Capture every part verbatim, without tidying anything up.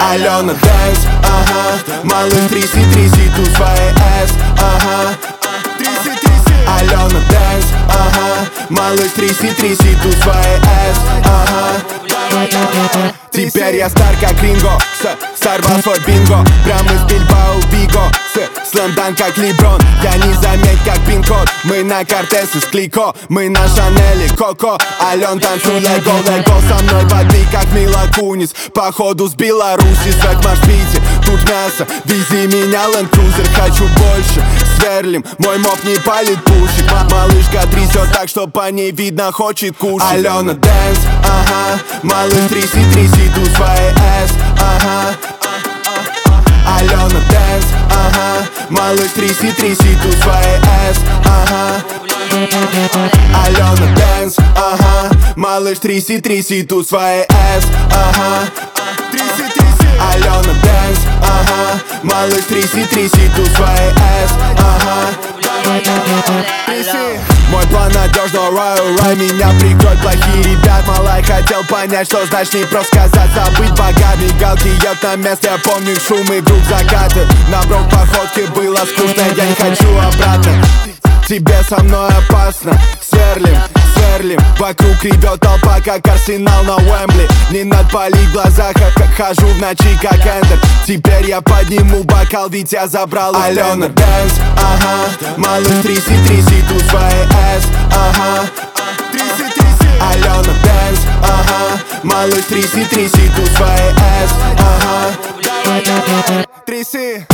Алена Дэнс, ага. Малыш, тряси, тряси ту свои эс, ага. Тряси, тряси. Алена Дэнс, ага. Малыш, тряси, тряси ту свои эс, ага. Теперь я стар как Ринго, сорвал свой бинго. Прямо из Бильбао Биго, слэмдан как Леброн. Я не заметь как пин-код. Мы на Кортес из Клико, мы на Шанели Коко. Ален, танцуй лего, лего. Со мной воды как Мила Кунис. Походу с Беларуси, свек в машпите. Тут мясо, вези меня Land Cruiser. Хочу больше, сверлим, мой моп не палит пушек. Малышка трясет так, что по ней видно хочет кушать. Алена Дэнс, ага. Малыш, тряси, тряси ту свои эс, ага. Алена Дэнс, ага. Малыш, тряси, тряси ту свои эс, ага. Алена Дэнс, ага. Малыш, тряси, тряси ту свои эс, ага. Тряси, тряси. Алена Дэнс, ага. Малыш, тряси, тряси ту свои эс, ага. Тряси. Мой план надежно, рай, рай. Меня прикроют плохие ребят. Малай хотел понять, что значит не просто сказать. Забыть богат, мигалки едут на место. Я помню их шум и круг заката. На брок походке было скучно, я не хочу обратно. Тебе со мной опасно. Сверлим, сверлим. Вокруг ревет толпа, как Арсенал на Уэмбли. Не надо палить глаза, как хожу в ночи, как Эндер. Теперь я подниму бокал, ведь я забрал Алена Дэнс, ага. Малыш, тряси, тряси ту свои эс, ага. Тряси, тряси. Алена Дэнс, ага. Малыш, тряси, тряси ту свои эс, ага. Тряси.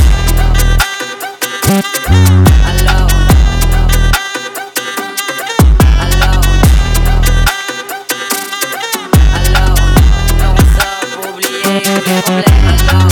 Alone.